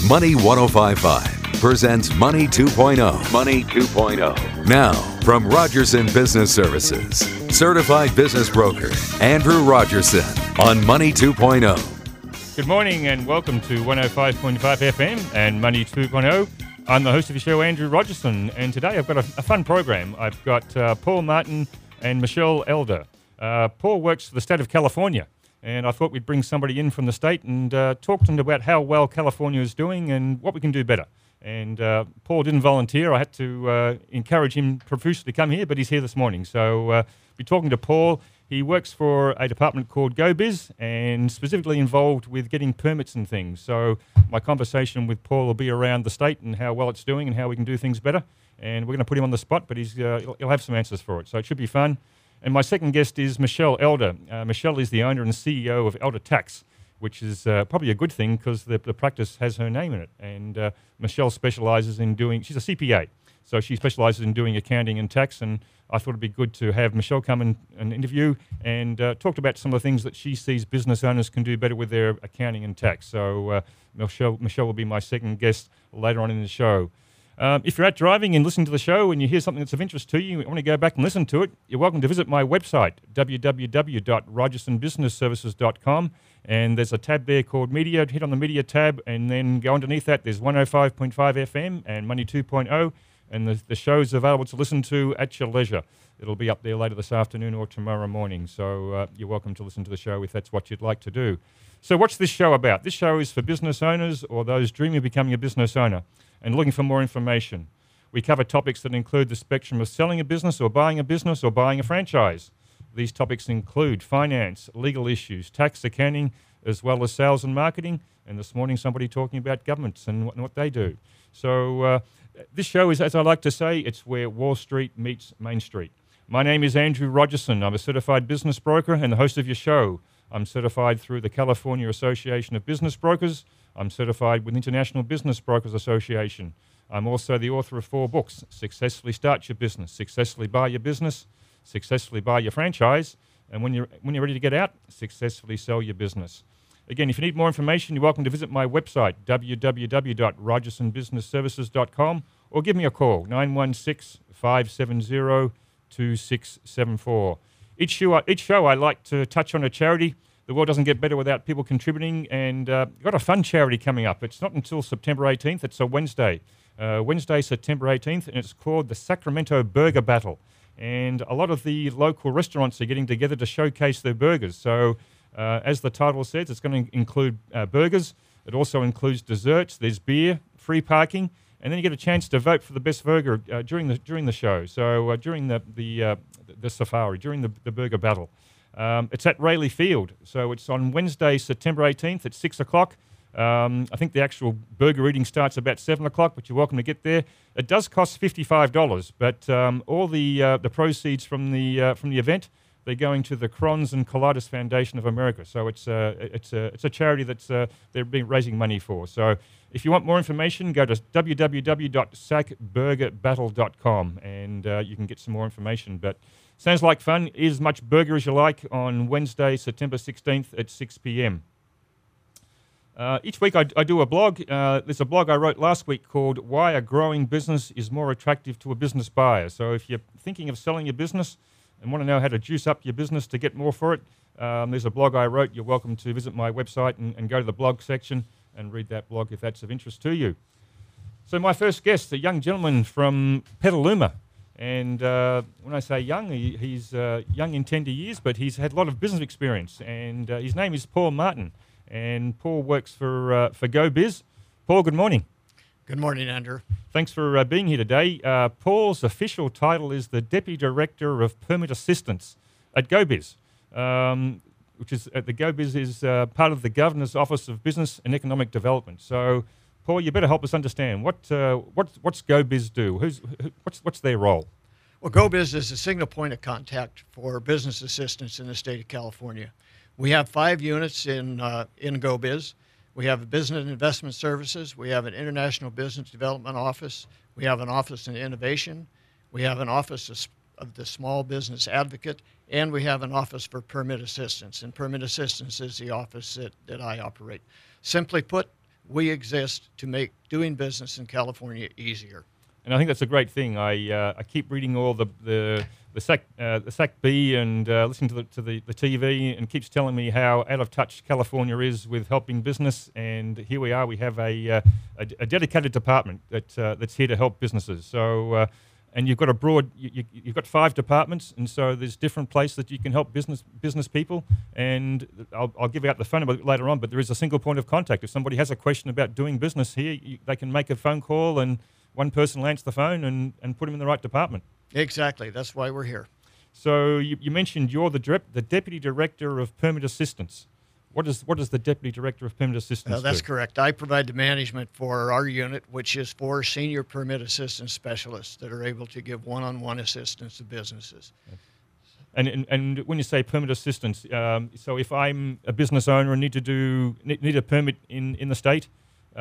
Money 1055 presents Money 2.0. Money 2.0. Now, from Rogerson Business Services, certified business broker Andrew Rogerson on Money 2.0. Good morning and welcome to 105.5 FM and Money 2.0. I'm the host of the show, Andrew Rogerson, and today I've got a fun program. I've got Paul Martin and Michelle Elder. Paul works for the state of California, and I thought we'd bring somebody in from the state and talk to them about how well California is doing and what we can do better. And Paul didn't volunteer. I had to encourage him profusely to come here, but he's here this morning. So be talking to Paul. He works for a department called GoBiz and specifically involved with getting permits and things. So my conversation with Paul will be around the state and how well it's doing and how we can do things better. And we're going to put him on the spot, but he'll have some answers for it. So it should be fun. And my second guest is Michelle Elder. Michelle is the owner and CEO of Elder Tax, which is probably a good thing because the practice has her name in it. And Michelle specializes in she's a CPA. So she specializes in doing accounting and tax, and I thought it'd be good to have Michelle come and interview and talk about some of the things that she sees business owners can do better with their accounting and tax. So Michelle will be my second guest later on in the show. If you're out driving and listening to the show and you hear something that's of interest to you want to go back and listen to it, you're welcome to visit my website, www.rogersonbusinessservices.com, and there's a tab there called Media. Hit on the Media tab, and then go underneath that. There's 105.5 FM and Money 2.0. And the show's available to listen to at your leisure. It'll be up there later this afternoon or tomorrow morning. So you're welcome to listen to the show if that's what you'd like to do. So what's this show about? This show is for business owners or those dreaming of becoming a business owner and looking for more information. We cover topics that include the spectrum of selling a business or buying a franchise. These topics include finance, legal issues, tax, accounting, as well as sales and marketing. And this morning somebody talking about governments and what they do. So this show is, as I like to say, it's where Wall Street meets Main Street. My name is Andrew Rogerson. I'm a certified business broker and the host of your show. I'm certified through the California Association of Business Brokers. I'm certified with International Business Brokers Association. I'm also the author of 4 books: Successfully Start Your Business, Successfully Buy Your Business, Successfully Buy Your Franchise, and when you're ready to get out, Successfully Sell Your Business. Again, if you need more information, you're welcome to visit my website, www.rogersonbusinessservices.com, or give me a call, 916-570-2674. Each show I like to touch on a charity. The world doesn't get better without people contributing, and got a fun charity coming up. It's not until September 18th. It's a Wednesday, September 18th, and it's called the Sacramento Burger Battle. And a lot of the local restaurants are getting together to showcase their burgers. So as the title says, it's going to include burgers. It also includes desserts. There's beer, free parking, and then you get a chance to vote for the best burger during the show. So during the safari, during the burger battle, it's at Rayleigh Field. So it's on Wednesday, September 18th at 6 o'clock. I think the actual burger eating starts about 7 o'clock, but you're welcome to get there. It does cost $55, but all the proceeds from the event, they're going to the Crohn's and Colitis Foundation of America. So it's a charity that's they're raising money for. So if you want more information, go to www.sacburgerbattle.com and you can get some more information. But sounds like fun. Eat as much burger as you like on Wednesday, September 16th at 6 p.m. Each week I do a blog. There's a blog I wrote last week called Why a Growing Business is More Attractive to a Business Buyer. So if you're thinking of selling your business and want to know how to juice up your business to get more for it, there's a blog I wrote. You're welcome to visit my website and go to the blog section and read that blog if that's of interest to you. So my first guest, a young gentleman from Petaluma. And when I say young, he's young in tender years, but he's had a lot of business experience. And his name is Paul Martin. And Paul works for GoBiz. Paul, good morning. Good morning, Andrew. Thanks for being here today. Paul's official title is the Deputy Director of Permit Assistance at GoBiz, which is the GoBiz is part of the Governor's Office of Business and Economic Development. So, Paul, you better help us understand what's GoBiz do? What's their role? Well, GoBiz is a single point of contact for business assistance in the state of California. We have 5 units in GoBiz. We have a business and investment services. We have an international business development office. We have an office in innovation. We have an office of the small business advocate, and we have an office for permit assistance. And permit assistance is the office that I operate. Simply put, We exist to make doing business in California easier. And I think that's a great thing. I keep reading all the SACB and listening to the TV, and keeps telling me how out of touch California is with helping business. And here we are. We have a dedicated department that's here to help businesses. So, and you've got you've got 5 departments, and so there's different places that you can help business people. And I'll give out the phone number later on, but there is a single point of contact. If somebody has a question about doing business here, they can make a phone call, and one person will answer the phone and put them in the right department. Exactly. That's why we're here. So you mentioned you're the Deputy Director of Permit Assistance. What does the Deputy Director of Permit Assistance do? That's correct. I provide the management for our unit, which is 4 senior permit assistance specialists that are able to give one-on-one assistance to businesses. And when you say permit assistance, so if I'm a business owner and need a permit in the state,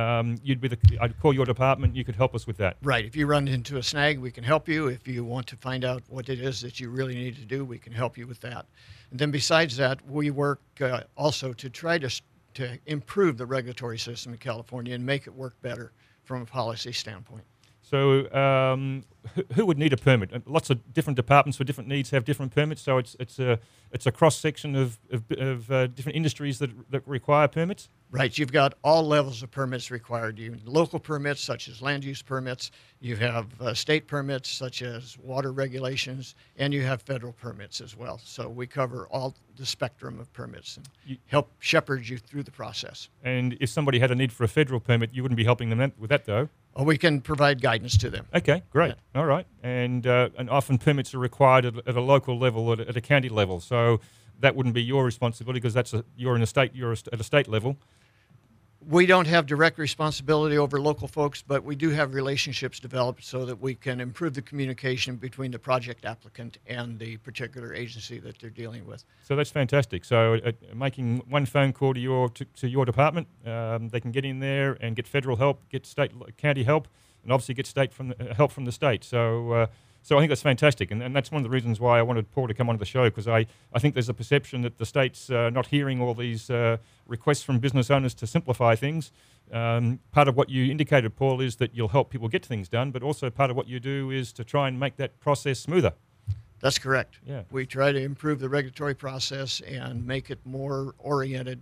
I'd call your department. You could help us with that. Right. If you run into a snag, we can help you. If you want to find out what it is that you really need to do, we can help you with that. And then besides that, we work also to try to improve the regulatory system in California and make it work better from a policy standpoint. So who would need a permit? Lots of different departments for different needs have different permits. So it's a cross section of different industries that require permits. Right. You've got all levels of permits required. You have local permits such as land use permits. You have state permits such as water regulations, and you have federal permits as well. So we cover all the spectrum of permits and help shepherd you through the process. And if somebody had a need for a federal permit, you wouldn't be helping them with that, though. We can provide guidance to them. Okay, great. Yeah. All right. And often permits are required at a local level, at a county level. So that wouldn't be your responsibility because you're at a state level. We don't have direct responsibility over local folks, but we do have relationships developed so that we can improve the communication between the project applicant and the particular agency that they're dealing with. So that's fantastic. So making one phone call to your department, they can get in there and get federal help, get state, county help, and obviously get help from the state. So I think that's fantastic, and that's one of the reasons why I wanted Paul to come onto the show, because I think there's a perception that the state's not hearing all these requests from business owners to simplify things. Part of what you indicated, Paul, is that you'll help people get things done, but also part of what you do is to try and make that process smoother. That's correct. Yeah. We try to improve the regulatory process and make it more oriented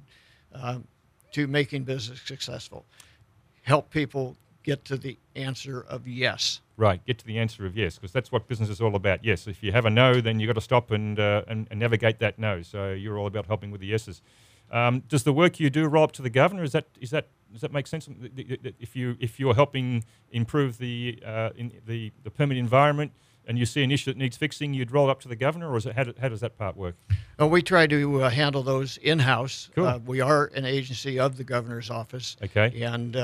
to making business successful. Help people get to the answer of yes. Right, get to the answer of yes, because that's what business is all about. Yes, if you have a no, then you've got to stop and navigate that no. So you're all about helping with the yeses. Does the work you do roll up to the governor? Does that make sense? If you're helping improve the permit environment and you see an issue that needs fixing, you'd roll up to the governor, or how does that part work? We try to handle those in-house. Cool. We are an agency of the governor's office. Okay. And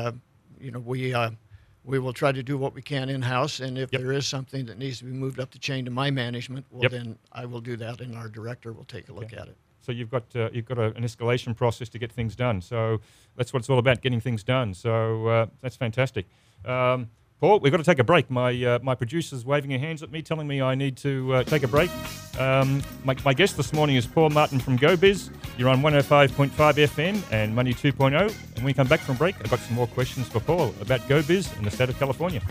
we will try to do what we can in-house, and if there is something that needs to be moved up the chain to my management, then I will do that, and our director will take a look at it. So you've got an escalation process to get things done. So that's what it's all about, getting things done. So that's fantastic. Paul, we've got to take a break. My producer's waving her hands at me, telling me I need to take a break. My guest this morning is Paul Martin from GoBiz. You're on 105.5 FM and Money 2.0. And when we come back from break, I've got some more questions for Paul about GoBiz in the state of California.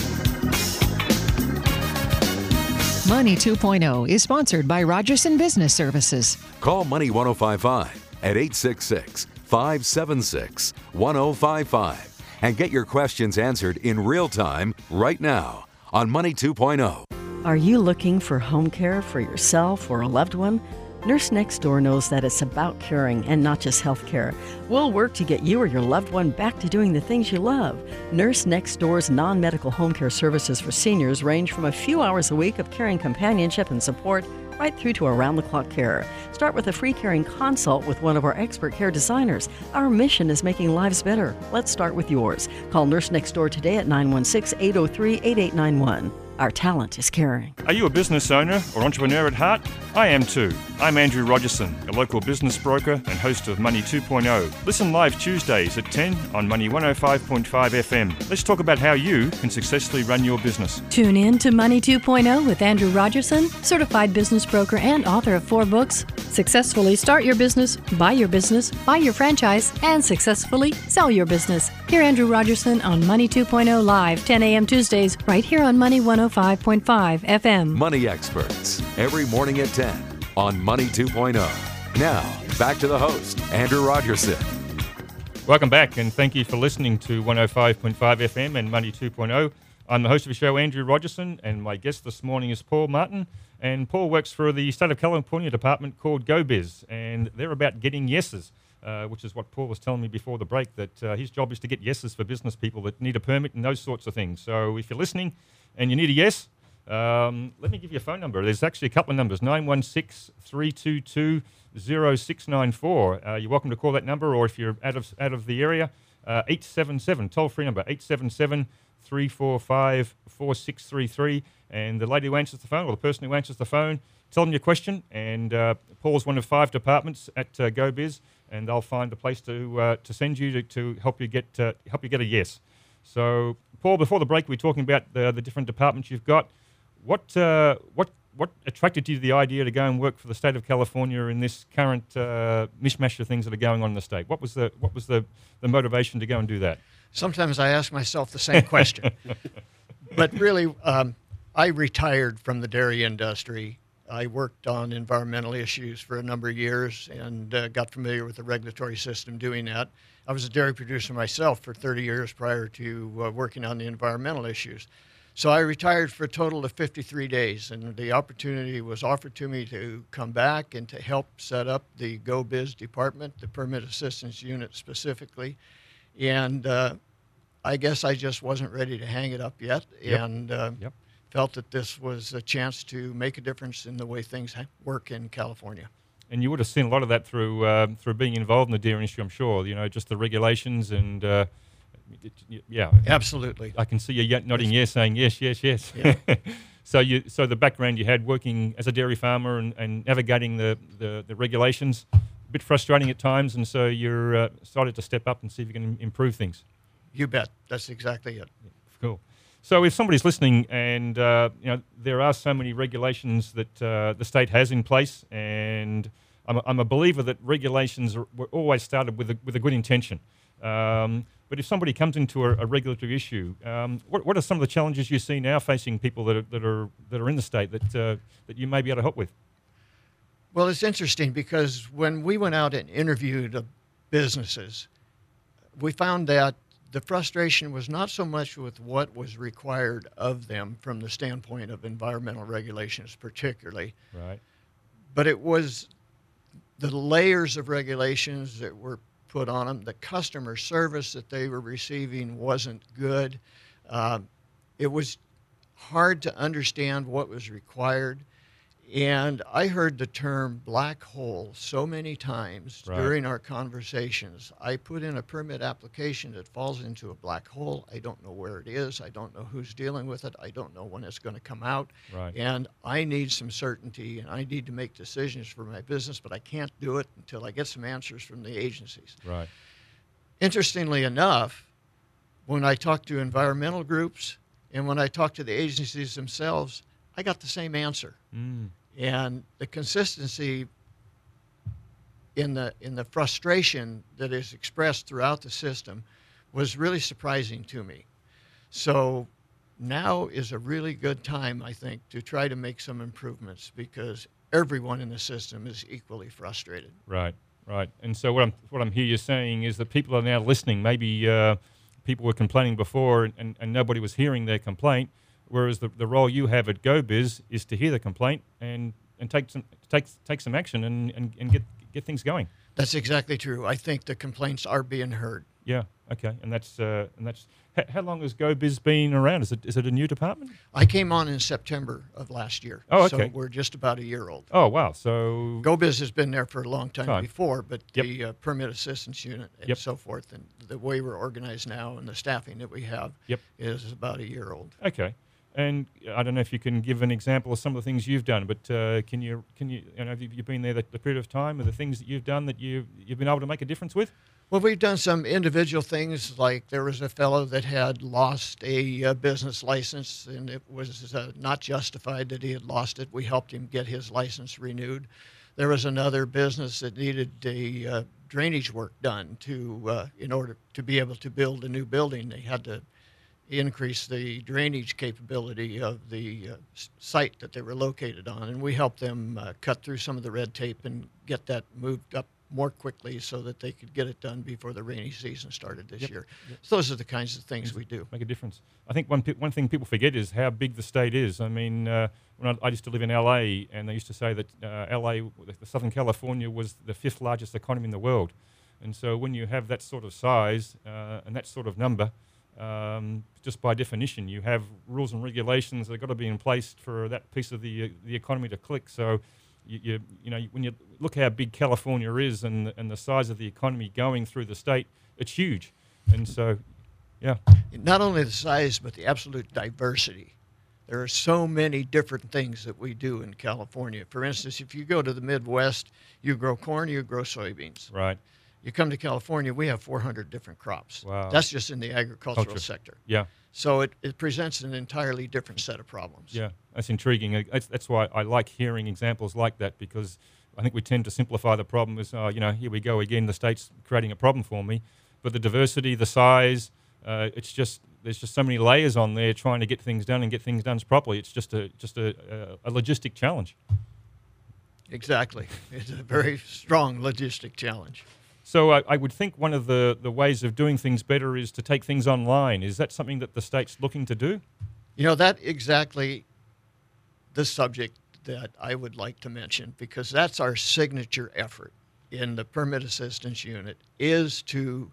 Money 2.0 is sponsored by Rogerson Business Services. Call Money 1055 at 866-576-1055 and get your questions answered in real time right now on Money 2.0. Are you looking for home care for yourself or a loved one? Nurse Next Door knows that it's about caring and not just health care. We'll work to get you or your loved one back to doing the things you love. Nurse Next Door's non-medical home care services for seniors range from a few hours a week of caring companionship and support right through to around-the-clock care. Start with a free caring consult with one of our expert care designers. Our mission is making lives better. Let's start with yours. Call Nurse Next Door today at 916-803-8891. Our talent is caring. Are you a business owner or entrepreneur at heart? I am too. I'm Andrew Rogerson, a local business broker and host of Money 2.0. Listen live Tuesdays at 10 on Money 105.5 FM. Let's talk about how you can successfully run your business. Tune in to Money 2.0 with Andrew Rogerson, certified business broker and author of 4 books. Successfully start your business, buy your franchise, and successfully sell your business. Hear Andrew Rogerson on Money 2.0 live, 10 a.m. Tuesdays, right here on Money 105.5 FM. Money Experts, every morning at 10 on Money 2.0. Now, back to the host, Andrew Rogerson. Welcome back, and thank you for listening to 105.5 FM and Money 2.0. I'm the host of the show, Andrew Rogerson, and my guest this morning is Paul Martin. And Paul works for the State of California department called GoBiz, and they're about getting yeses, which is what Paul was telling me before the break, that his job is to get yeses for business people that need a permit and those sorts of things. So if you're listening and you need a yes, let me give you a phone number. There's actually a couple of numbers, 916-322-0694. You're welcome to call that number, or if you're out of the area, 877, toll-free number, 877-345-4633. And the lady who answers the phone, or the person who answers the phone, tell them your question. And Paul's one of 5 departments at GoBiz, and they'll find a place to send you to help you get a yes. So, Paul, before the break, we were talking about the different departments you've got. What attracted you to the idea to go and work for the state of California in this current mishmash of things that are going on in the state? What was the motivation to go and do that? Sometimes I ask myself the same question. But really, I retired from the dairy industry. I worked on environmental issues for a number of years and got familiar with the regulatory system doing that. I was a dairy producer myself for 30 years prior to working on the environmental issues. So I retired for a total of 53 days, and the opportunity was offered to me to come back and to help set up the GoBiz department, the Permit Assistance Unit specifically. And I guess I just wasn't ready to hang it up yet, and felt that this was a chance to make a difference in the way things work in California. And you would have seen a lot of that through being involved in the dairy industry, I'm sure. You know, just the regulations and Absolutely. I can see you nodding yes, saying yes. Yeah. So the background you had working as a dairy farmer and navigating the regulations, a bit frustrating at times, and so you're started to step up and see if you can improve things. You bet. That's exactly it. Cool. So if somebody's listening and there are so many regulations that the state has in place, and I'm a believer that regulations were always started with a good intention. But if somebody comes into a regulatory issue, what are some of the challenges you see now facing people that are in the state that you may be able to help with? Well, it's interesting because when we went out and interviewed businesses, we found that the frustration was not so much with what was required of them from the standpoint of environmental regulations particularly, right? But it was the layers of regulations that were put on them. The customer service that they were receiving wasn't good. It was hard to understand what was required. And I heard the term black hole so many times during our conversations. I put in a permit application that falls into a black hole. I don't know where it is. I don't know who's dealing with it. I don't know when it's going to come out. Right. And I need some certainty, and I need to make decisions for my business, but I can't do it until I get some answers from the agencies. Right. Interestingly enough, when I talk to environmental groups and when I talk to the agencies themselves, I got the same answer. And the consistency in the frustration that is expressed throughout the system was really surprising to me. So now is a really good time, I think, to try to make some improvements because everyone in the system is equally frustrated. Right. And so what I'm hearing you saying is that people are now listening. Maybe people were complaining before and nobody was hearing their complaint. Whereas the role you have at GoBiz is to hear the complaint and take some action and get things going. That's exactly true. I think the complaints are being heard. Yeah. Okay. And that's how long has GoBiz been around? Is it a new department? I came on in September of last year. Oh, okay. So we're just about a year old. Oh, wow. So GoBiz has been there for a long time before, but Yep. the Permit Assistance Unit and so forth, and the way we're organized now and the staffing that we have is about a year old. Okay. And I don't know if you can give an example of some of the things you've done, but can you have you been there the period of time, or the things that you've done that you've been able to make a difference with? Well, we've done some individual things, like there was a fellow that had lost a business license, and it was not justified that he had lost it. We helped him get his license renewed. There was another business that needed a drainage work done to in order to be able to build a new building. They had to increase the drainage capability of the site that they were located on, and we helped them cut through some of the red tape and get that moved up more quickly so that they could get it done before the rainy season started this year. Yep. So those are the kinds of things we do. Make a difference. I think one thing people forget is how big the state is. I mean, when I used to live in LA, and they used to say that LA, Southern California, was the 5th largest economy in the world. And so when you have that sort of size and that sort of number, just by definition, you have rules and regulations that have got to be in place for that piece of the economy to click. So you know, when you look how big California is and the size of the economy going through the state, it's huge. And so, yeah. Not only the size, but the absolute diversity. There are so many different things that we do in California. For instance, if you go to the Midwest, you grow corn, you grow soybeans. Right. You come to California, we have 400 different crops. Wow. That's just in the agricultural sector. Yeah. So it presents an entirely different set of problems. Yeah, that's intriguing. That's why I like hearing examples like that, because I think we tend to simplify the problem as, you know, here we go again, the state's creating a problem for me. But the diversity, the size, it's just, there's just so many layers on there trying to get things done and get things done properly. It's just a logistic challenge. Exactly. It's a very strong logistic challenge. So I would think one of the ways of doing things better is to take things online. Is that something that the state's looking to do? You know, that exactly the subject that I would like to mention, because that's our signature effort in the Permit Assistance Unit, is to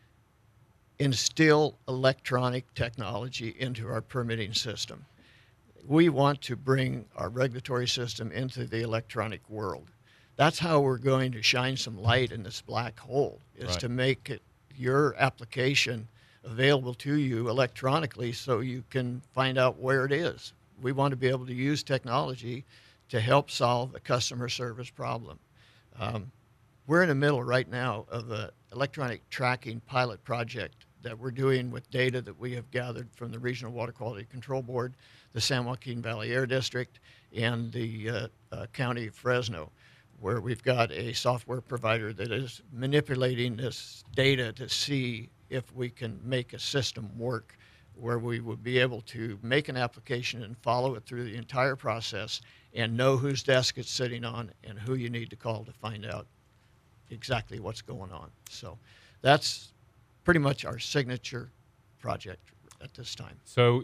instill electronic technology into our permitting system. We want to bring our regulatory system into the electronic world. That's how we're going to shine some light in this black hole, is Right. to make it, your application available to you electronically so you can find out where it is. We want to be able to use technology to help solve a customer service problem. We're in the middle right now of an electronic tracking pilot project that we're doing with data that we have gathered from the Regional Water Quality Control Board, the San Joaquin Valley Air District, and the County of Fresno, where we've got a software provider that is manipulating this data to see if we can make a system work where we would be able to make an application and follow it through the entire process and know whose desk it's sitting on and who you need to call to find out exactly what's going on. So that's pretty much our signature project at this time. So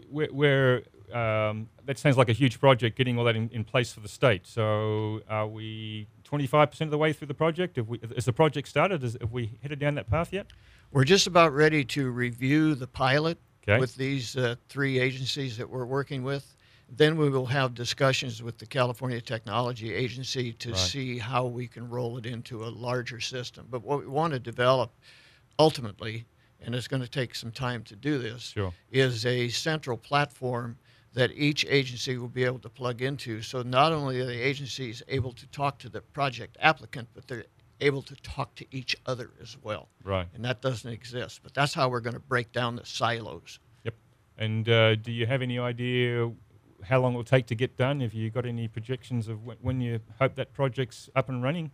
that sounds like a huge project, getting all that in place for the state. So are we 25% of the way through the project? Has the project started? Have we headed down that path yet? We're just about ready to review the pilot Okay. with these 3 agencies that we're working with. Then we will have discussions with the California Technology Agency to Right. see how we can roll it into a larger system. But what we want to develop ultimately, and it's going to take some time to do this, Sure. is a central platform that each agency will be able to plug into. So not only are the agencies able to talk to the project applicant, but they're able to talk to each other as well. Right. And that doesn't exist. But that's how we're going to break down the silos. Yep. And do you have any idea how long it will take to get done? Have you got any projections of when you hope that project's up and running?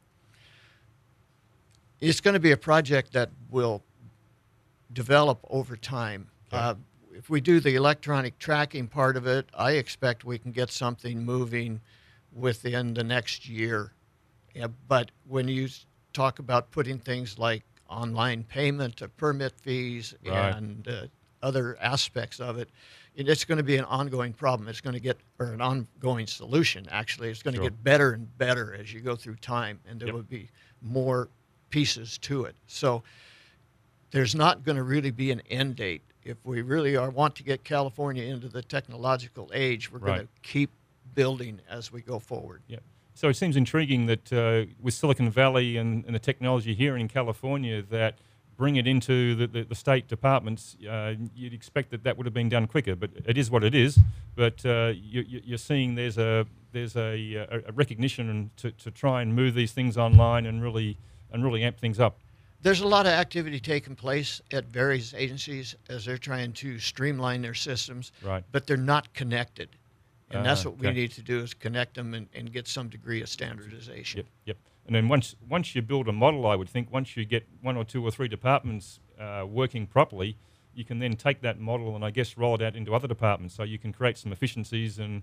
It's going to be a project that will develop over time. Okay. If we do the electronic tracking part of it, I expect we can get something moving within the next year. Yeah, but when you talk about putting things like online payment of permit fees Right. and other aspects of it, it's going to be an ongoing problem. It's going to get, or an ongoing solution, actually. It's going to Sure. get better and better as you go through time, and there Yep. will be more pieces to it. So there's not going to really be an end date. If we really want to get California into the technological age, we're going Right. to keep building as we go forward. Yeah. So it seems intriguing that with Silicon Valley and the technology here in California, that bring it into the state departments, you'd expect that would have been done quicker. But it is what it is. But you're seeing there's a recognition to try and move these things online and really amp things up. There's a lot of activity taking place at various agencies as they're trying to streamline their systems, Right. but they're not connected. And that's what we Okay. need to do, is connect them and get some degree of standardization. Yep. And then once you build a model, I would think once you get 1 or 2 or 3 departments working properly, you can then take that model and I guess roll it out into other departments, so you can create some efficiencies and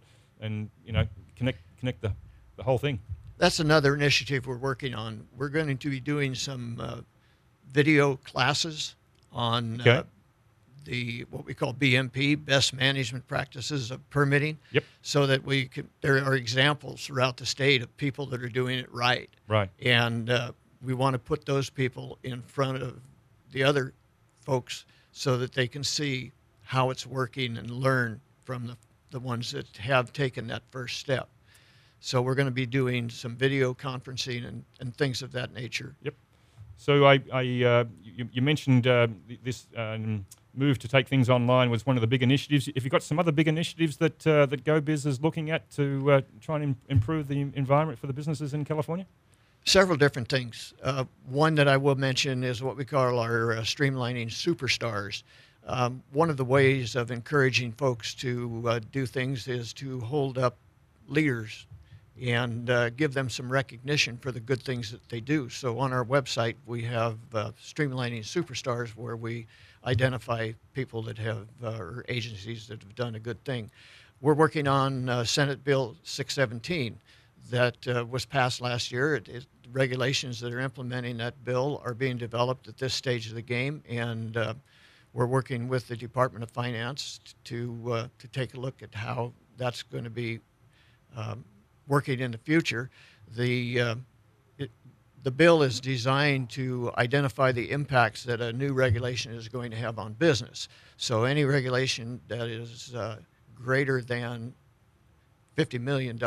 connect the whole thing. That's another initiative we're working on. We're going to be doing some video classes on what we call BMP, Best Management Practices of Permitting. Yep. So that there are examples throughout the state of people that are doing it right. Right. And we want to put those people in front of the other folks so that they can see how it's working and learn from the ones that have taken that first step. So we're going to be doing some video conferencing and things of that nature. Yep. So you mentioned this move to take things online was one of the big initiatives. If you've got some other big initiatives that GoBiz is looking at to try and improve the environment for the businesses in California? Several different things. One that I will mention is what we call our streamlining superstars. One of the ways of encouraging folks to do things is to hold up leaders and give them some recognition for the good things that they do. So on our website, we have Streamlining Superstars, where we identify people that have, or agencies that have done a good thing. We're working on Senate Bill 617 that was passed last year. Regulations that are implementing that bill are being developed at this stage of the game, and we're working with the Department of Finance to take a look at how that's going to be working in the future. The bill is designed to identify the impacts that a new regulation is going to have on business. So any regulation that is greater than $50 million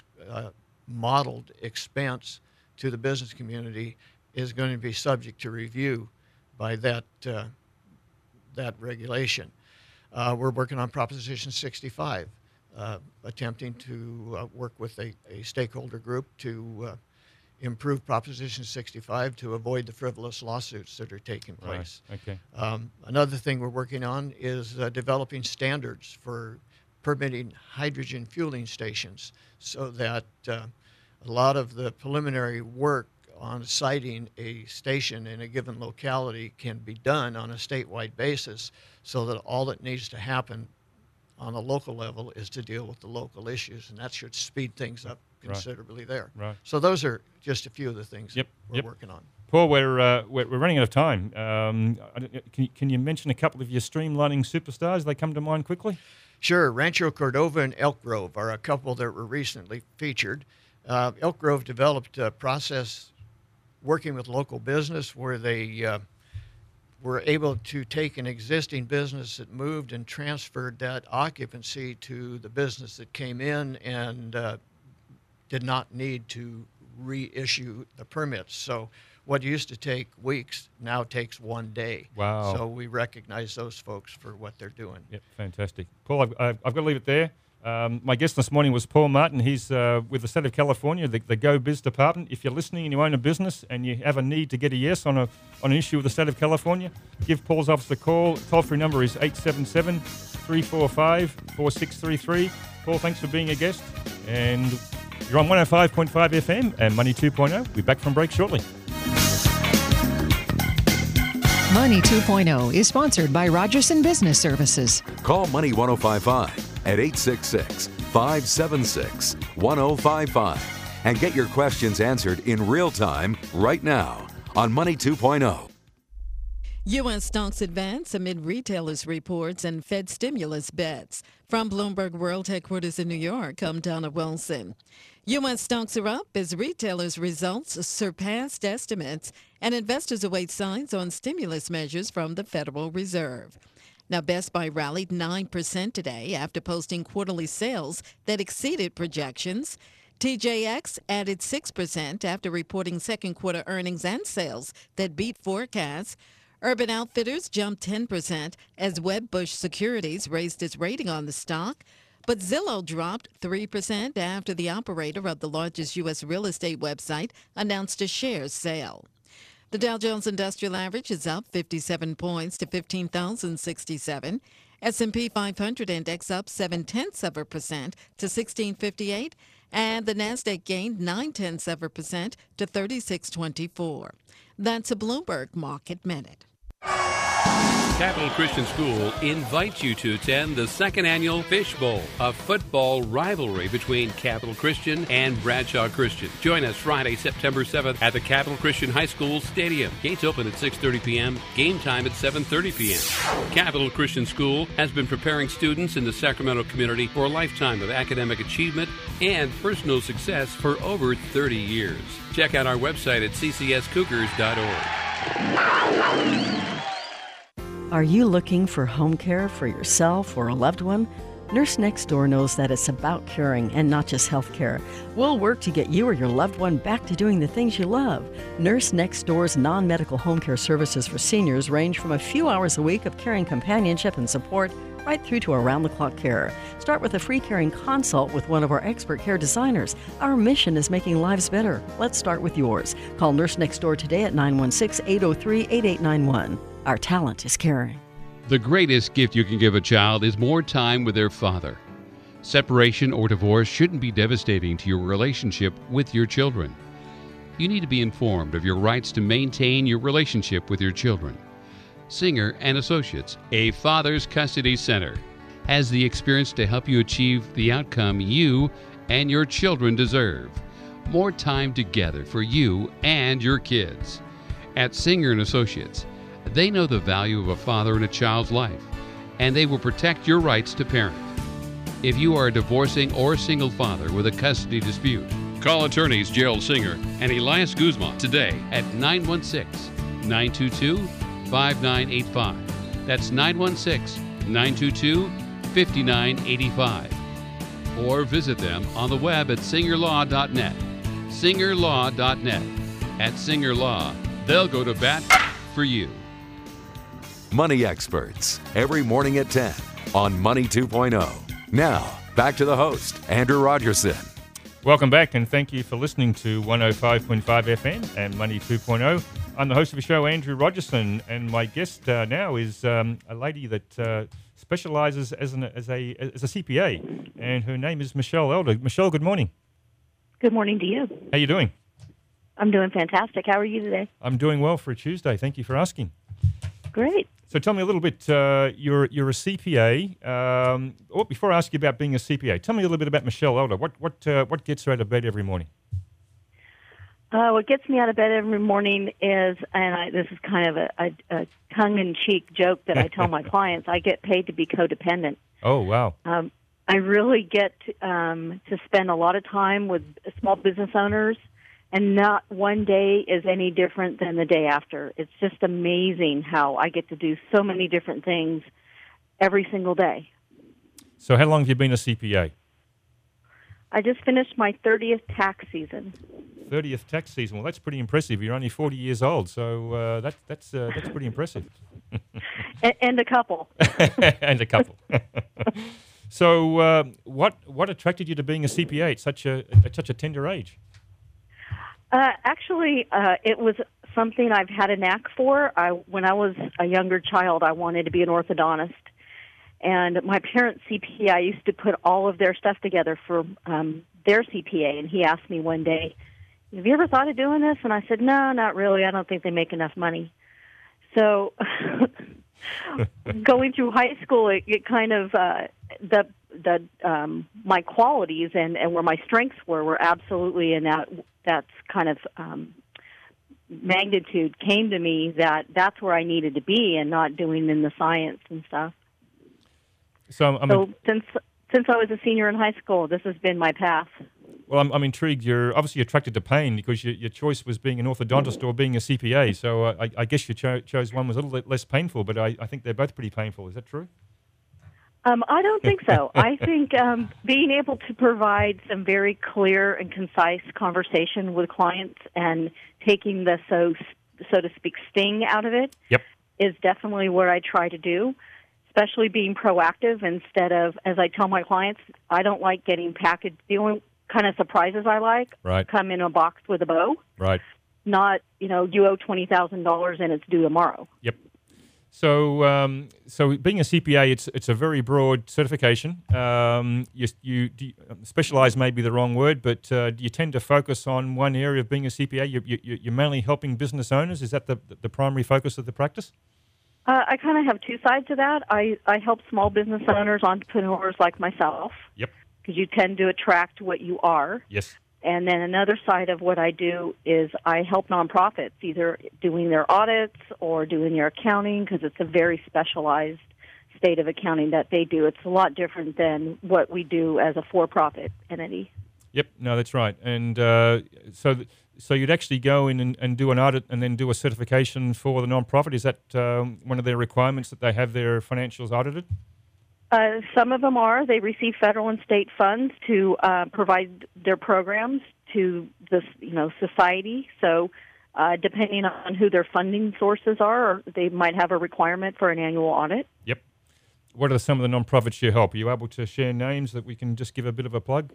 modeled expense to the business community is going to be subject to review by that regulation. We're working on Proposition 65. Attempting to work with a stakeholder group to improve Proposition 65 to avoid the frivolous lawsuits that are taking place. Right. Okay. Another thing we're working on is developing standards for permitting hydrogen fueling stations, so that a lot of the preliminary work on siting a station in a given locality can be done on a statewide basis, so that all that needs to happen on a local level is to deal with the local issues, and that should speed things up considerably there. Right. So those are just a few of the things we're working on. Paul, we're running out of time. Can you mention a couple of your streamlining superstars? They come to mind quickly? Sure. Rancho Cordova and Elk Grove are a couple that were recently featured. Elk Grove developed a process working with local business where they were able to take an existing business that moved and transferred that occupancy to the business that came in and did not need to reissue the permits. So what used to take weeks now takes 1 day. Wow. So we recognize those folks for what they're doing. Yep, fantastic. Paul, I've got to leave it there. My guest this morning was Paul Martin. He's with the state of California, the GoBiz department. If you're listening and you own a business and you have a need to get a yes on an issue with the state of California, give Paul's office a call. Toll-free number is 877-345-4633. Paul, thanks for being a guest. And you're on 105.5 FM and Money 2.0. We'll be back from break shortly. Money 2.0 is sponsored by Rogerson Business Services. Call Money 1055 at 866-576-1055 and get your questions answered in real time right now on Money 2.0. U.S. stocks advance amid retailers' reports and Fed stimulus bets. From Bloomberg World Headquarters in New York, I'm Donna Wilson. U.S. stocks are up as retailers' results surpassed estimates and investors await signs on stimulus measures from the Federal Reserve. Now, Best Buy rallied 9% today after posting quarterly sales that exceeded projections. TJX added 6% after reporting second quarter earnings and sales that beat forecasts. Urban Outfitters jumped 10% as Wedbush Securities raised its rating on the stock. But Zillow dropped 3% after the operator of the largest U.S. real estate website announced a share sale. The Dow Jones Industrial Average is up 57 points to 15,067. S&P 500 index up 0.7% to 1658. And the Nasdaq gained 0.9% to 3624. That's a Bloomberg Market Minute. Capital Christian School invites you to attend the second annual Fish Bowl, a football rivalry between Capital Christian and Bradshaw Christian. Join us Friday, September 7th at the Capital Christian High School Stadium. Gates open at 6:30 p.m., game time at 7:30 p.m. Capital Christian School has been preparing students in the Sacramento community for a lifetime of academic achievement and personal success for over 30 years. Check out our website at ccscougars.org. Are you looking for home care for yourself or a loved one? Nurse Next Door knows that it's about caring and not just health care. We'll work to get you or your loved one back to doing the things you love. Nurse Next Door's non-medical home care services for seniors range from a few hours a week of caring companionship and support right through to around-the-clock care. Start with a free caring consult with one of our expert care designers. Our mission is making lives better. Let's start with yours. Call Nurse Next Door today at 916-803-8891. Our talent is caring. The greatest gift you can give a child is more time with their father. Separation or divorce shouldn't be devastating to your relationship with your children. You need to be informed of your rights to maintain your relationship with your children. Singer and Associates, a father's custody center, has the experience to help you achieve the outcome you and your children deserve. More time together for you and your kids. At Singer and Associates, they know the value of a father in a child's life, and they will protect your rights to parent. If you are a divorcing or single father with a custody dispute, call attorneys Gerald Singer and Elias Guzman today at 916-922-5985. That's 916-922-5985. Or visit them on the web at singerlaw.net. Singerlaw.net. At Singer Law, they'll go to bat for you. Money Experts, every morning at 10 on Money 2.0. Now, back to the host, Andrew Rogerson. Welcome back, and thank you for listening to 105.5 FM and Money 2.0. I'm the host of the show, Andrew Rogerson, and my guest now is a lady that specializes as a CPA, and her name is Michelle Elder. Michelle, good morning. Good morning to you. How you doing? I'm doing fantastic. How are you today? I'm doing well for a Tuesday. Thank you for asking. Great. So tell me a little bit, you're a CPA. Before I ask you about being a CPA, tell me a little bit about Michelle Elder. What gets her out of bed every morning? What gets me out of bed every morning is, this is kind of a tongue-in-cheek joke that I tell my clients, I get paid to be codependent. Oh, wow. I really get to spend a lot of time with small business owners, and not one day is any different than the day after. It's just amazing how I get to do so many different things every single day. So how long have you been a CPA? I just finished my 30th tax season. 30th tax season. Well, that's pretty impressive. You're only 40 years old, so that's pretty impressive. and a couple. And a couple. So what attracted you to being a CPA at such a tender age? Actually, it was something I've had a knack for. When I was a younger child, I wanted to be an orthodontist. And my parents' CPA used to put all of their stuff together for their CPA. And he asked me one day, have you ever thought of doing this? And I said, no, not really. I don't think they make enough money. So going through high school, it kind of, my qualities and where my strengths were absolutely in that's kind of magnitude came to me that's where I needed to be and not doing in the science and stuff. So since I was a senior in high school, this has been my path. Well, I'm intrigued. You're obviously attracted to pain because your choice was being an orthodontist or being a CPA. So I guess you chose one was a little bit less painful, but I think they're both pretty painful. Is that true? I don't think so. I think being able to provide some very clear and concise conversation with clients and taking the so to speak sting out of it is definitely what I try to do, especially being proactive instead of, as I tell my clients, I don't like getting packaged. The only kind of surprises I like come in a box with a bow. Right. Not, you owe $20,000 and it's due tomorrow. Yep. So being a CPA, it's a very broad certification. Specialize may be the wrong word, but do you tend to focus on one area of being a CPA? You're mainly helping business owners. Is that the primary focus of the practice? I kind of have two sides to that. I help small business owners, entrepreneurs like myself. Yep. Because you tend to attract what you are. Yes. And then another side of what I do is I help nonprofits, either doing their audits or doing their accounting, because it's a very specialized state of accounting that they do. It's a lot different than what we do as a for-profit entity. Yep, no, that's right. And so you'd actually go in and do an audit and then do a certification for the nonprofit. Is that one of their requirements, that they have their financials audited? Some of them are. They receive federal and state funds to provide their programs to the society. So depending on who their funding sources are, they might have a requirement for an annual audit. Yep. What are some of the nonprofits you help? Are you able to share names that we can just give a bit of a plug?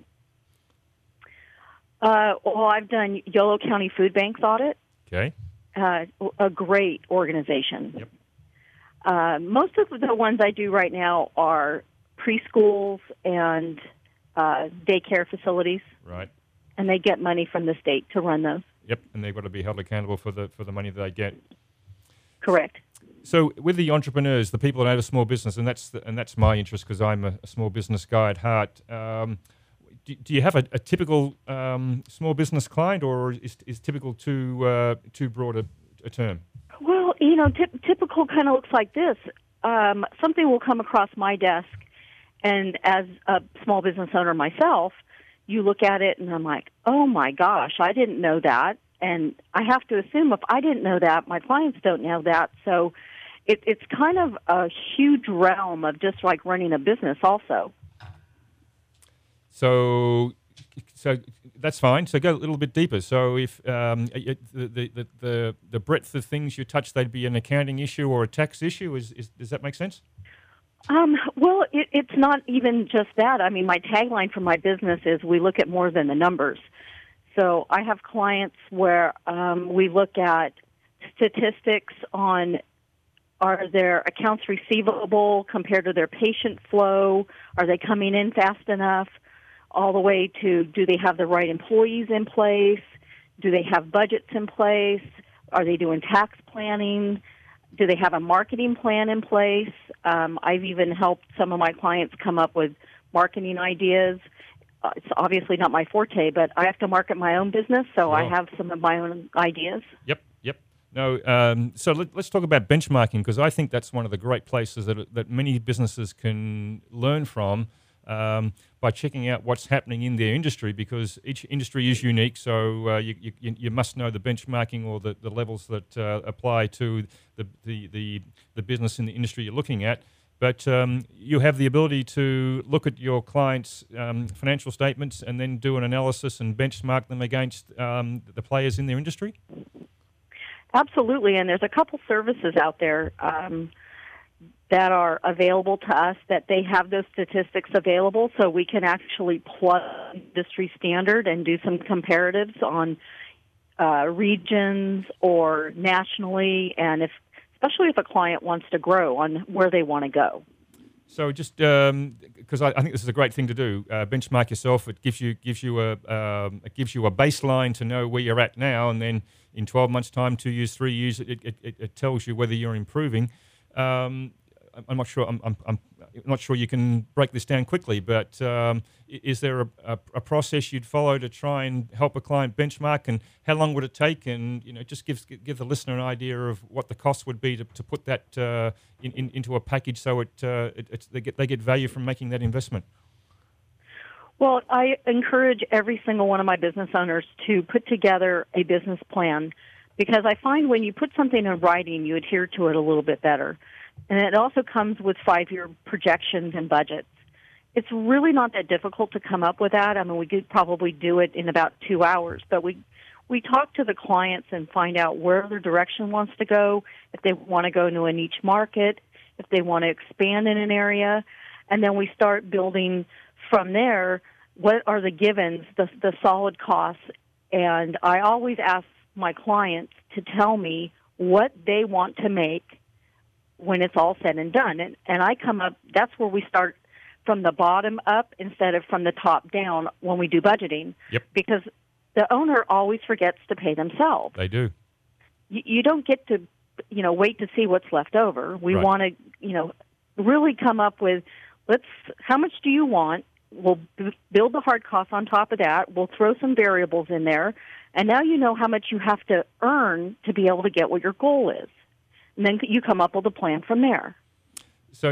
Well, I've done Yolo County Food Bank's audit. Okay. A great organization. Yep. Most of the ones I do right now are preschools and daycare facilities. Right. And they get money from the state to run those. Yep, and they've got to be held accountable for the money that they get. Correct. So with the entrepreneurs, the people that have a small business, and that's my interest because I'm a small business guy at heart. Do you have a typical small business client, or is typical too broad a term? Well, typical kind of looks like this. Something will come across my desk, and as a small business owner myself, you look at it, and I'm like, oh, my gosh, I didn't know that. And I have to assume if I didn't know that, my clients don't know that. So it's kind of a huge realm of just like running a business also. So that's fine. So go a little bit deeper. So if the breadth of things you touch, they'd be an accounting issue or a tax issue. Does that make sense? Well, it's not even just that. I mean, my tagline for my business is we look at more than the numbers. So I have clients where we look at statistics on, are their accounts receivable compared to their patient flow? Are they coming in fast enough? All the way to, do they have the right employees in place? Do they have budgets in place? Are they doing tax planning? Do they have a marketing plan in place? I've even helped some of my clients come up with marketing ideas. It's obviously not my forte, but I have to market my own business, so I have some of my own ideas. Yep. No, so let's talk about benchmarking, because I think that's one of the great places that many businesses can learn from. By checking out what's happening in their industry, because each industry is unique. So you must know the benchmarking or the levels that apply to the business in the industry you're looking at. But you have the ability to look at your clients' financial statements and then do an analysis and benchmark them against the players in their industry. Absolutely, and there's a couple services out there that are available to us, that they have those statistics available, so we can actually plug industry standard and do some comparatives on regions or nationally, and especially if a client wants to grow, on where they want to go. So just because I think this is a great thing to do, benchmark yourself. It gives you a baseline to know where you're at now, and then in 12 months' time, 2 years, 3 years, it tells you whether you're improving. I'm not sure. I'm not sure you can break this down quickly, but is there a process you'd follow to try and help a client benchmark, and how long would it take? And just give the listener an idea of what the cost would be to put that into a package, so they get value from making that investment. Well, I encourage every single one of my business owners to put together a business plan, because I find when you put something in writing, you adhere to it a little bit better. And it also comes with 5-year projections and budgets. It's really not that difficult to come up with that. I mean, we could probably do it in about 2 hours, but we talk to the clients and find out where their direction wants to go, if they want to go into a niche market, if they want to expand in an area, and then we start building from there. What are the givens, the solid costs? And I always ask my clients to tell me what they want to make, when it's all said and done. And I come up, that's where we start from the bottom up instead of from the top down when we do budgeting. Yep. Because the owner always forgets to pay themselves. They do. You don't get to, wait to see what's left over. We Right. want to, really come up with, how much do you want? We'll build the hard costs on top of that. We'll throw some variables in there. And now you know how much you have to earn to be able to get what your goal is. And then you come up with a plan from there. So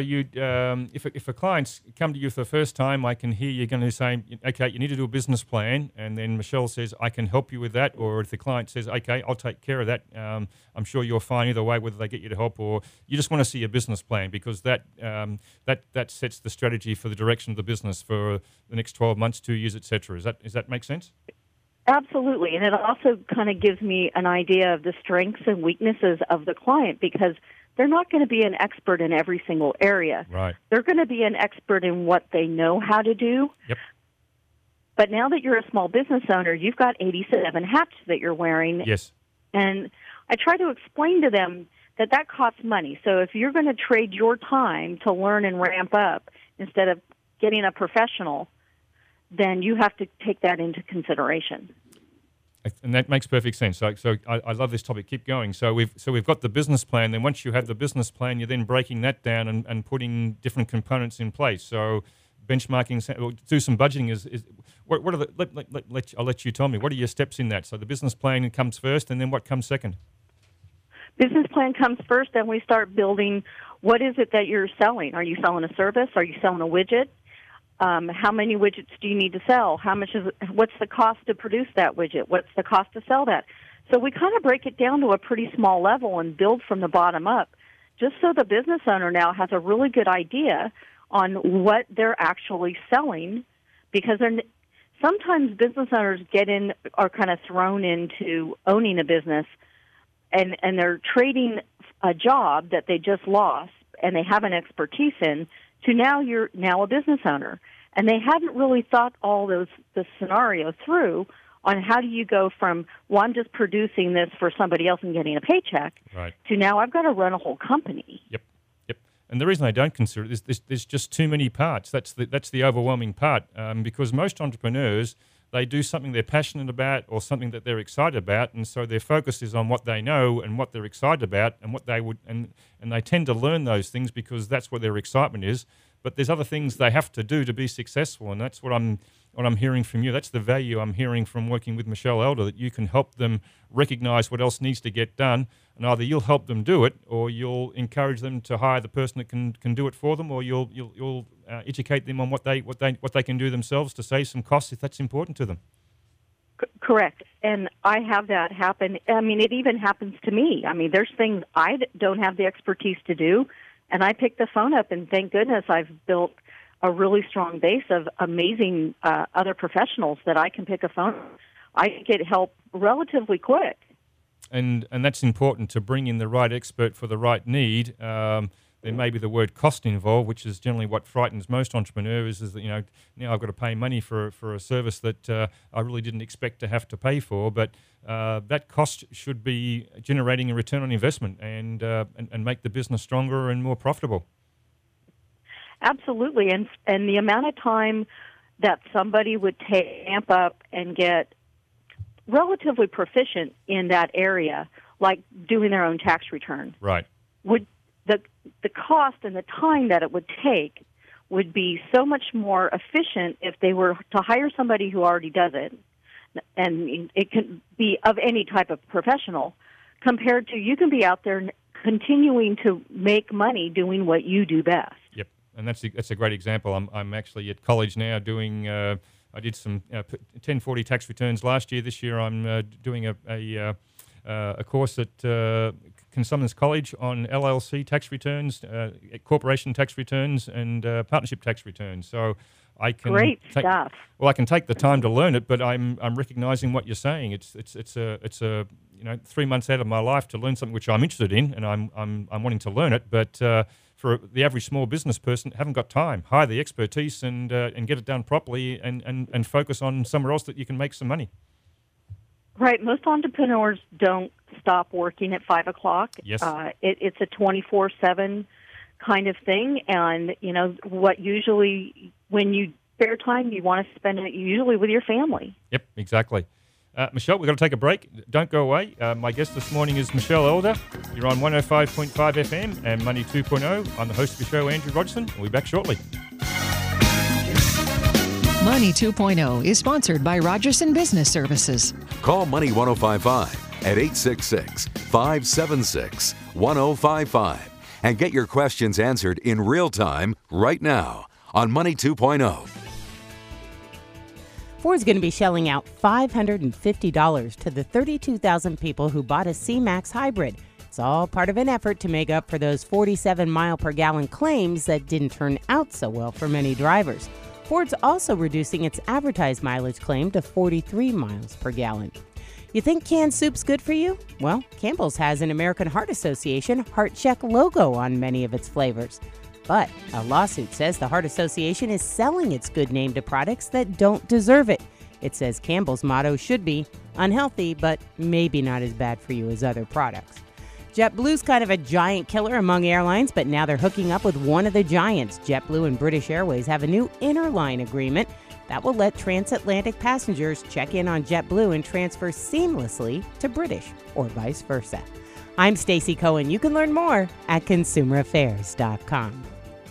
if a client's come to you for the first time, I can hear you're going to say, okay, you need to do a business plan, and then Michelle says, I can help you with that, or if the client says, okay, I'll take care of that, I'm sure you're fine either way, whether they get you to help or you just want to see a business plan, because that sets the strategy for the direction of the business for the next 12 months, 2 years, etc. Does that make sense? Absolutely, and it also kind of gives me an idea of the strengths and weaknesses of the client, because they're not going to be an expert in every single area. Right. They're going to be an expert in what they know how to do. Yep. But now that you're a small business owner, you've got 87 hats that you're wearing. Yes. And I try to explain to them that costs money. So if you're going to trade your time to learn and ramp up instead of getting a professional, then you have to take that into consideration. And that makes perfect sense. So I love this topic. Keep going. So we've got the business plan. Then once you have the business plan, you're then breaking that down and putting different components in place. So benchmarking, do some budgeting. What are the? I'll let you tell me. What are your steps in that? So the business plan comes first, and then what comes second? Business plan comes first, and we start building. What is it that you're selling? Are you selling a service? Are you selling a widget? How many widgets do you need to sell? What's the cost to produce that widget? What's the cost to sell that? So we kind of break it down to a pretty small level and build from the bottom up, just so the business owner now has a really good idea on what they're actually selling, because sometimes business owners are kind of thrown into owning a business, and they're trading a job that they just lost and they have an expertise in, to now you're now a business owner. And they haven't really thought all the scenario through on how do you go from, well, I'm just producing this for somebody else and getting a paycheck, right, to now I've got to run a whole company. Yep. And the reason I don't consider it is there's just too many parts. That's the overwhelming part, because most entrepreneurs, they do something they're passionate about or something that they're excited about, and so their focus is on what they know and what they're excited about and what they would, and they tend to learn those things because that's where their excitement is. But there's other things they have to do to be successful, and that's what I'm hearing from you. That's the value I'm hearing from working with Michelle Elder, that you can help them recognize what else needs to get done, and either you'll help them do it, or you'll encourage them to hire the person that can do it for them, or you'll educate them on what they can do themselves to save some costs if that's important to them. Correct. And I have that happen. I mean, it even happens to me. I mean, there's things I don't have the expertise to do, and I pick the phone up, and thank goodness I've built a really strong base of amazing other professionals that I can pick a phone. I get help relatively quick. And that's important, to bring in the right expert for the right need. There may be the word cost involved, which is generally what frightens most entrepreneurs, is that, now I've got to pay money for a service that I really didn't expect to have to pay for. But that cost should be generating a return on investment and make the business stronger and more profitable. Absolutely. And the amount of time that somebody would amp up and get relatively proficient in that area, like doing their own tax return, right, would the cost and the time that it would take would be so much more efficient if they were to hire somebody who already does it, and it can be of any type of professional, compared to you can be out there continuing to make money doing what you do best. Yep, and that's a great example. I'm actually at college now doing. I did some 1040 tax returns last year. This year I'm doing a course at Summers College on LLC tax returns, corporation tax returns, and partnership tax returns. So I can stuff. Well, I can take the time to learn it, but I'm recognizing what you're saying. It's a 3 months out of my life to learn something which I'm interested in, and I'm wanting to learn it, but for the average small business person, haven't got time. Hire the expertise and get it done properly, and focus on somewhere else that you can make some money. Right. Most entrepreneurs don't stop working at 5 o'clock. Yes. It's a 24/7 kind of thing. And, what usually, when you spare time, you want to spend it usually with your family. Yep, exactly. Michelle, we've got to take a break. Don't go away. My guest this morning is Michelle Elder. You're on 105.5 FM and Money 2.0. I'm the host of the show, Andrew Rogerson. We'll be back shortly. Money 2.0 is sponsored by Rogerson Business Services. Call Money 1055 at 866-576-1055 and get your questions answered in real time right now on Money 2.0. Ford's going to be shelling out $550 to the 32,000 people who bought a C-Max hybrid. It's all part of an effort to make up for those 47-mile-per-gallon claims that didn't turn out so well for many drivers. Ford's also reducing its advertised mileage claim to 43 miles per gallon. You think canned soup's good for you? Well, Campbell's has an American Heart Association Heart Check logo on many of its flavors. But a lawsuit says the Heart Association is selling its good name to products that don't deserve it. It says Campbell's motto should be unhealthy, but maybe not as bad for you as other products. JetBlue's kind of a giant killer among airlines, but now they're hooking up with one of the giants. JetBlue and British Airways have a new interline agreement that will let transatlantic passengers check in on JetBlue and transfer seamlessly to British, or vice versa. I'm Stacey Cohen. You can learn more at consumeraffairs.com.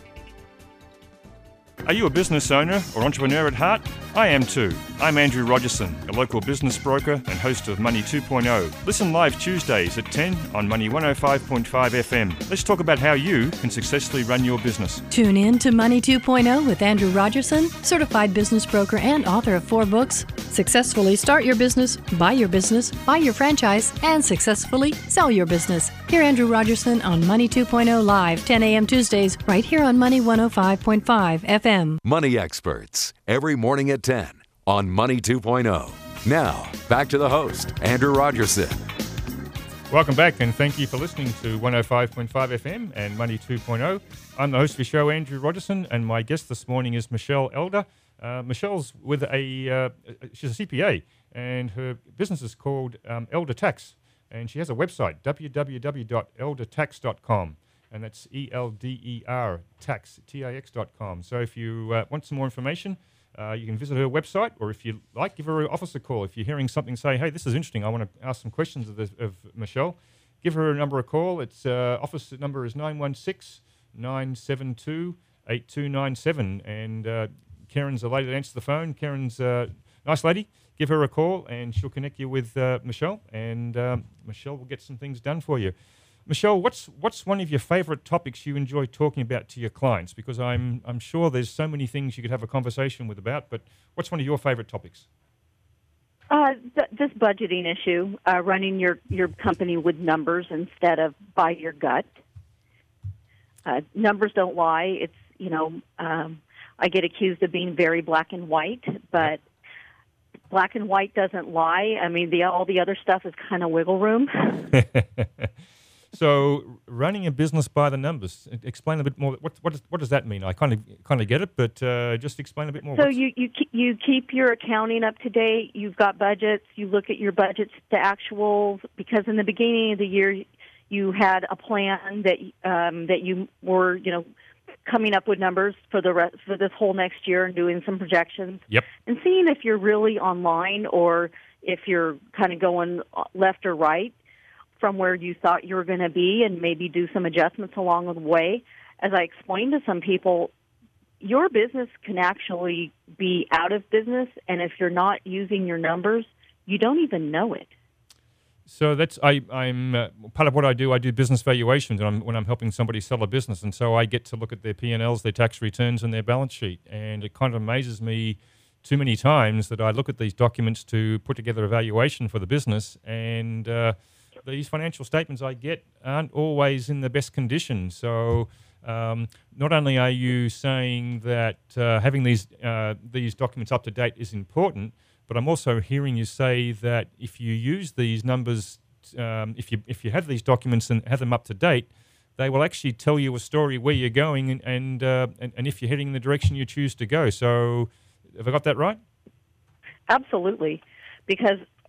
Are you a business owner or entrepreneur at heart? I am too. I'm Andrew Rogerson, a local business broker and host of Money 2.0. Listen live Tuesdays at 10 on Money 105.5 FM. Let's talk about how you can successfully run your business. Tune in to Money 2.0 with Andrew Rogerson, certified business broker and author of 4 books. Successfully start your business, buy your franchise, and successfully sell your business. Hear Andrew Rogerson on Money 2.0 live, 10 a.m. Tuesdays, right here on Money 105.5 FM. Money Experts, every morning at 10 on Money 2.0. Now, back to the host, Andrew Rogerson. Welcome back, and thank you for listening to 105.5 FM and Money 2.0. I'm the host of the show, Andrew Rogerson, and my guest this morning is Michelle Elder. Michelle's with she's a CPA, and her business is called Elder Tax, and she has a website, www.eldertax.com. And that's ELDER tax, TAX.com. So if you want some more information, you can visit her website, or if you like, give her office a call. If you're hearing something, say, hey, this is interesting, I want to ask some questions of Michelle, give her a number a call. Its office number is 916-972-8297. And Karen's the lady that answers the phone. Karen's a nice lady. Give her a call, and she'll connect you with Michelle, and Michelle will get some things done for you. Michelle, what's one of your favorite topics you enjoy talking about to your clients? Because I'm sure there's so many things you could have a conversation with about, but what's one of your favorite topics? This budgeting issue, running your company with numbers instead of by your gut. Numbers don't lie. It's, I get accused of being very black and white, but black and white doesn't lie. I mean, all the other stuff is kind of wiggle room. So, running a business by the numbers. Explain a bit more. What does that mean? I kind of get it, but just explain a bit more. So you keep your accounting up to date. You've got budgets. You look at your budgets to actuals, because in the beginning of the year you had a plan that you were coming up with numbers for this whole next year and doing some projections. Yep. And seeing if you're really online or if you're kind of going left or right from where you thought you were going to be, and maybe do some adjustments along the way. As I explained to some people, your business can actually be out of business, and if you're not using your numbers, you don't even know it. So I'm part of what I do. I do business valuations when I'm helping somebody sell a business, and so I get to look at their P&Ls, their tax returns, and their balance sheet. And it kind of amazes me too many times that I look at these documents to put together a valuation for the business, and these financial statements I get aren't always in the best condition. So not only are you saying that having these documents up to date is important, but I'm also hearing you say that if you use these numbers, if you have these documents and have them up to date, they will actually tell you a story where you're going and if you're heading in the direction you choose to go. So have I got that right? Absolutely, because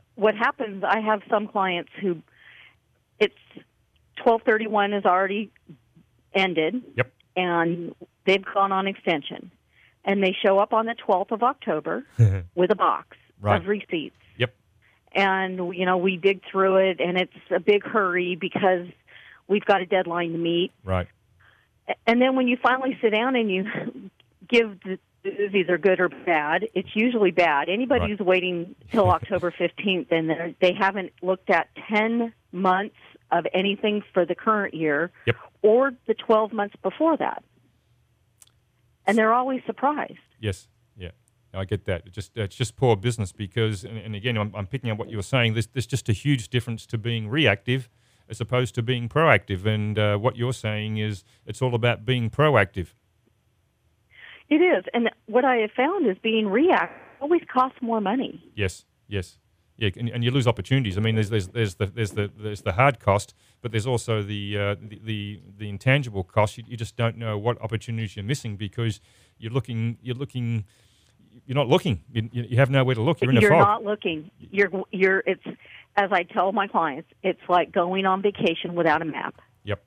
what happens, I have some clients who it's 12/31 is already ended, Yep. and they've gone on extension, and they show up on the 12th of October with a box Right. of receipts. Yep. And, you know, we dig through it, and it's a big hurry because we've got a deadline to meet. Right. And then when you finally sit down and you give the either good or bad, it's usually bad. Anybody Right. who's waiting till October 15th and they haven't looked at 10 months of anything for the current year Yep. or the 12 months before that. And they're always surprised. Yes. Yeah. I get that. It's just poor business because, and again, I'm picking up what you were saying. There's just a huge difference to being reactive as opposed to being proactive. And what you're saying is it's all about being proactive. It is. And what I have found is being reactive always costs more money. Yes. Yes. Yeah, and you lose opportunities. I mean, there's the hard cost, but there's also the intangible cost. You just don't know what opportunities you're missing because you're not looking. You have nowhere to look. You're in a fog. You're not looking. You're. It's, as I tell my clients, it's like going on vacation without a map. Yep.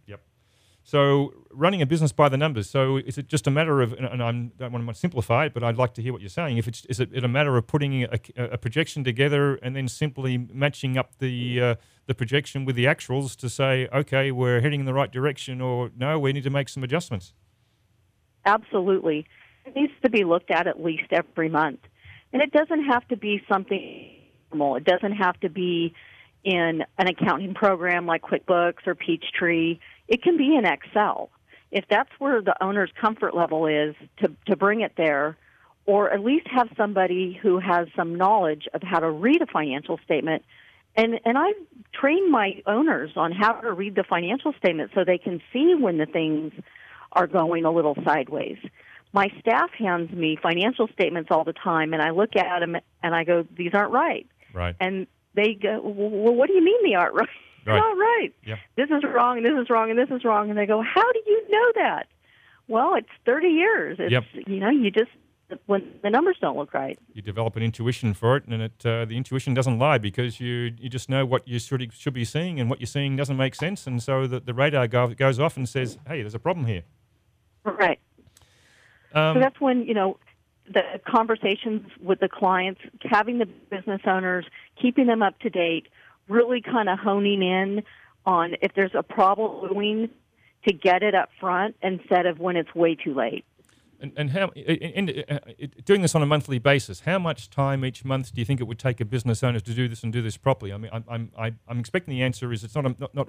So running a business by the numbers. So is it just a matter of, and I don't want to simplify it, but I'd like to hear what you're saying. Is it a matter of putting a projection together and then simply matching up the projection with the actuals to say, okay, we're heading in the right direction, or no, we need to make some adjustments? Absolutely. It needs to be looked at least every month. And it doesn't have to be something normal. It doesn't have to be in an accounting program like QuickBooks or Peachtree. It can be in Excel. If that's where the owner's comfort level is, to bring it there, or at least have somebody who has some knowledge of how to read a financial statement. And I've trained my owners on how to read the financial statement so they can see when the things are going a little sideways. My staff hands me financial statements all the time, and I look at them and I go, these aren't right. Right. And they go, well, what do you mean they aren't right? They're not right. Yeah. This is wrong, and this is wrong, and this is wrong. And they go, how do you know that? Well, it's 30 years. It's, Yep. You just, when the numbers don't look right. You develop an intuition for it, and the intuition doesn't lie because you just know what you should be seeing, and what you're seeing doesn't make sense. And so the radar goes off and says, hey, there's a problem here. Right. So that's when, the conversations with the clients, having the business owners, keeping them up to date, really kind of honing in on if there's a problem to get it up front instead of when it's way too late. And how, doing this on a monthly basis, how much time each month do you think it would take a business owner to do this and do this properly? I mean, I'm expecting the answer is it's not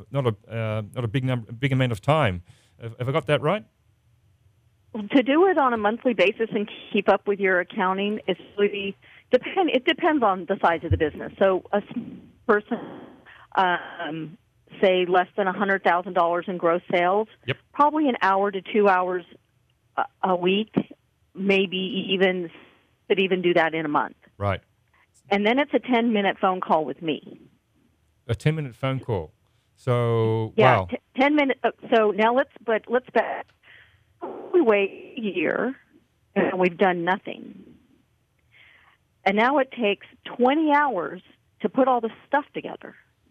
a big amount of time. Have I got that right? To do it on a monthly basis and keep up with your accounting, it depends on the size of the business. So a person, say less than $100,000 in gross sales, yep. Probably an hour to 2 hours a week, maybe could even do that in a month. Right. And then it's a 10-minute phone call with me. A 10-minute phone call. So yeah, wow. 10 minutes. So now let's back. We wait a year, and we've done nothing. And now it takes 20 hours to put all the stuff together.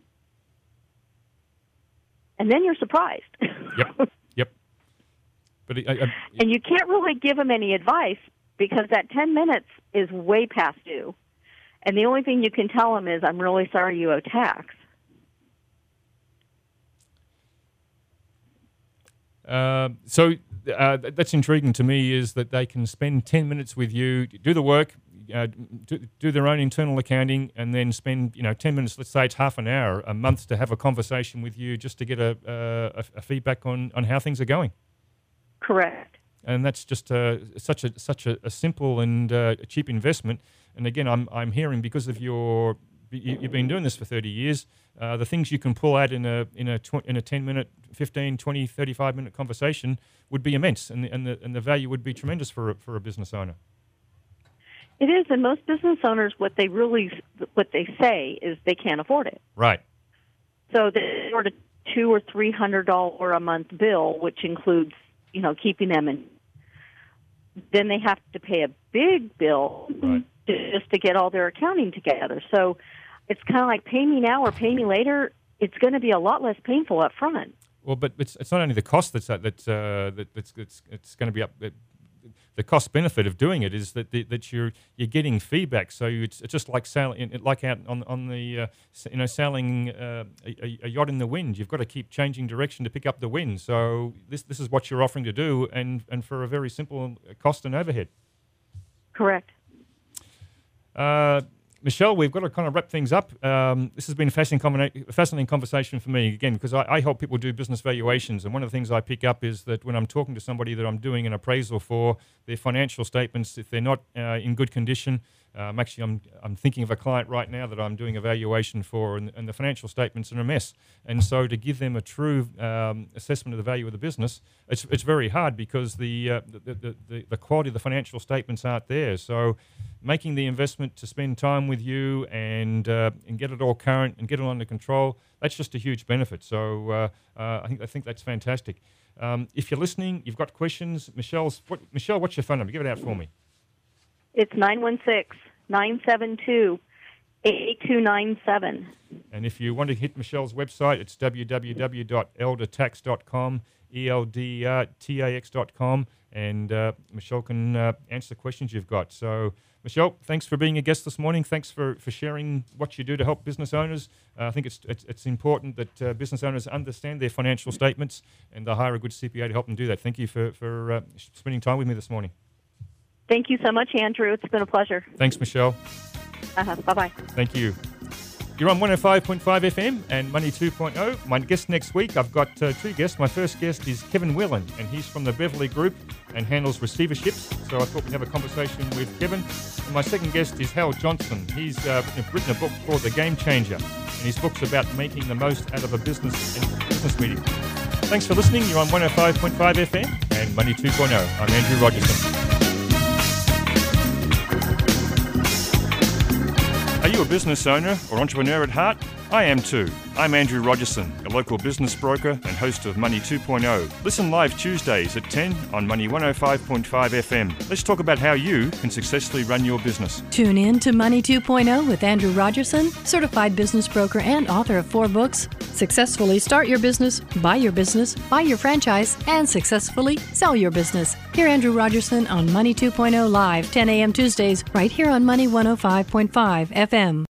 And then you're surprised. Yep. But and you can't really give them any advice because that 10 minutes is way past due. And the only thing you can tell them is, I'm really sorry you owe tax. So that's intriguing to me, is that they can spend 10 minutes with you, do the work, do their own internal accounting, and then spend 10 minutes, let's say it's half an hour a month, to have a conversation with you just to get a feedback on how things are going. Correct. And that's just such a simple and cheap investment. And again, I'm hearing, because of you've been doing this for 30 years, the things you can pull out in a 10-minute, 15, 20, 35-minute conversation would be immense, and the value would be tremendous for a business owner. It is, and most business owners, what they say is they can't afford it. Right. So they sort of $200 or $300 a month bill, which includes keeping them in. Then they have to pay a big bill right. just to get all their accounting together. So it's kind of like pay me now or pay me later. It's going to be a lot less painful up front. Well, but it's not only the cost that's going to be up. The cost benefit of doing it is that you're getting feedback. So it's just like sailing, like out on the sailing a yacht in the wind. You've got to keep changing direction to pick up the wind. So this is what you're offering to do, and for a very simple cost and overhead. Correct. Michelle, we've got to kind of wrap things up. This has been a fascinating conversation for me, again, because I help people do business valuations. And one of the things I pick up is that when I'm talking to somebody that I'm doing an appraisal for, their financial statements, if they're not in good condition, I'm thinking of a client right now that I'm doing a valuation for, and the financial statements are a mess. And so to give them a true assessment of the value of the business, it's very hard because the quality of the financial statements aren't there. So making the investment to spend time with you and get it all current and get it under control, that's just a huge benefit. So I think that's fantastic. If you're listening, you've got questions, Michelle, what's your phone number? Give it out for me. It's 916-972-8297. And if you want to hit Michelle's website, it's www.eldertax.com, ELDRTAX.com, and Michelle can answer the questions you've got. So, Michelle, thanks for being a guest this morning. Thanks for sharing what you do to help business owners. I think it's important that business owners understand their financial statements and they hire a good CPA to help them do that. Thank you for spending time with me this morning. Thank you so much, Andrew. It's been a pleasure. Thanks, Michelle. Bye-bye. Thank you. You're on 105.5 FM and Money 2.0. My guest next week, I've got two guests. My first guest is Kevin Whelan, and he's from the Beverly Group and handles receiverships. So I thought we'd have a conversation with Kevin. And my second guest is Hal Johnson. He's written a book called The Game Changer, and his book's about making the most out of a business meeting. Thanks for listening. You're on 105.5 FM and Money 2.0. I'm Andrew Rogerson. Are you a business owner or entrepreneur at heart? I am too. I'm Andrew Rogerson, a local business broker and host of Money 2.0. Listen live Tuesdays at 10 on Money 105.5 FM. Let's talk about how you can successfully run your business. Tune in to Money 2.0 with Andrew Rogerson, certified business broker and author of 4 books. Successfully start your business, buy your franchise, and successfully sell your business. Hear Andrew Rogerson on Money 2.0 live, 10 a.m. Tuesdays, right here on Money 105.5 FM.